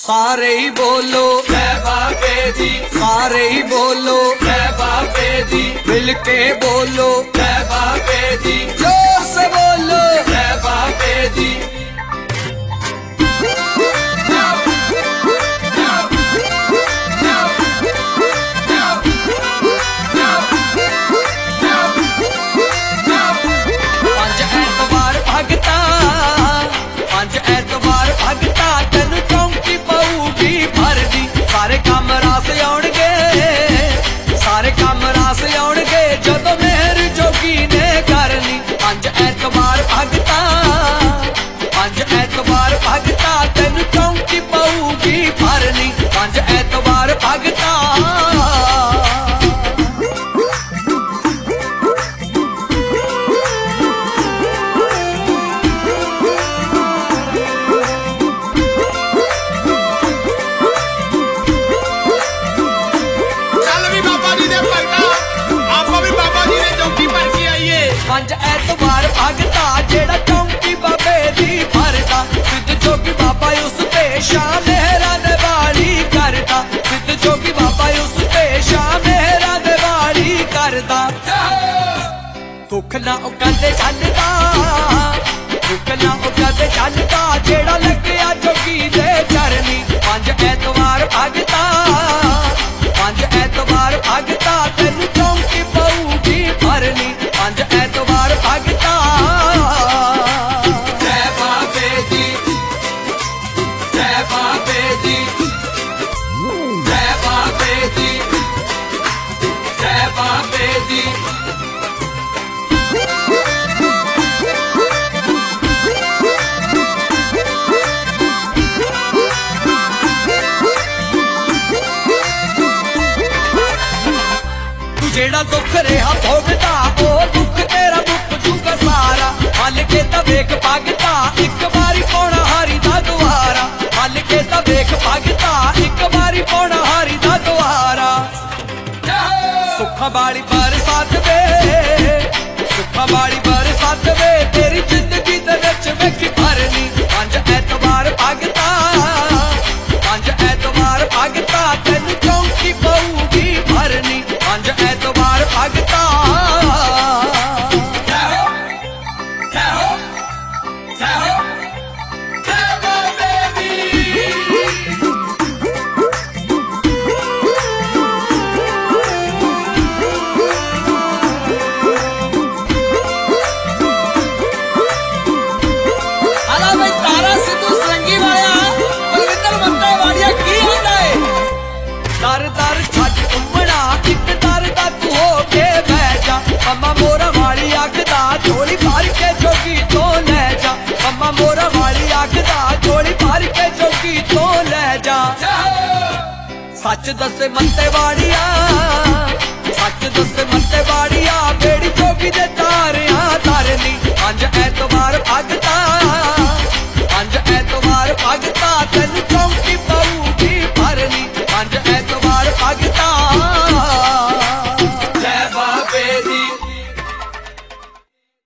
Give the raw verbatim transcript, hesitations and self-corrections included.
सारे ही बोलो जय बाबे दी, सारे ही बोलो जय बाबे दी, मिलके बोलो जय बाबे दी, जोर से बोलो जय बाबे दी। पंज ऐतवार भगता पंज ऐतवार भगता तेन चौंकी पऊगी भरदी सारे काम रास आउणगे सारे काम रास आउणगे जदों मेहर जोगी ने करनी। पंज ऐतवार भगता पंज ऐतवार भगता तेन चौंकी पऊगी भरनी। पंज ऐतवार भगता पंज ऐतवार भगता जेड़ा चौंकी बाबे दी भरदा सिद्ध जोगी बाबा उस ते शाम मेहरा दे वाली करदा सिद्ध जोगी बाबा उस ते शाम मेहरा दे वाली करदा। दुख ना ओ कदे छड्डदा दुख ना ओ कदे छड्डदा जेड़ा लग्या जोगी दे चरनी। पंज ऐतवार भगता पंज ऐतवार भगता तेनू चौंकी पऊगी भरनी। पंज ऐतवार भगता जय बाबे दी, जय बाबे दी, जय बाबे दी, जय बाबे दी। तू जेड़ा दुख रेहा भोगदा ओ दुख तेरा मुक जूगा सारा। हल के ता वेख भगता एक बारी पौना हारी दा दुआरा हल के ता वेख भगता एक बारी पौना हारी दा दुआरा। सुखा बाड़ी बरसात वे सुखा बाड़ी बरसात वे तेरी जिंदगी दे विच वेखी भरनी। पंज ऐतवार भगता पंज ऐतवार भगता तेनू चौंकी पऊगी भरनी। पंज ऐतवार भगता जय हो, जय हो, जय हो, जय बाबे दी। आला भाई तारा सिद्धू सरंगी वाला बलविंदर मंदा वाड़िया की आंदा है। दर दर छੱਡ घुੰਮਣਾ ਇੱਕ दर दा तू हो के बह जा। मम्मा मोरा वाली आखदा झोली भर के जोगी तो ले जा। मम्मा मोरा वाली आखदा झोली भर के जोगी तो ले जा। सच दसे मंते वाड़िया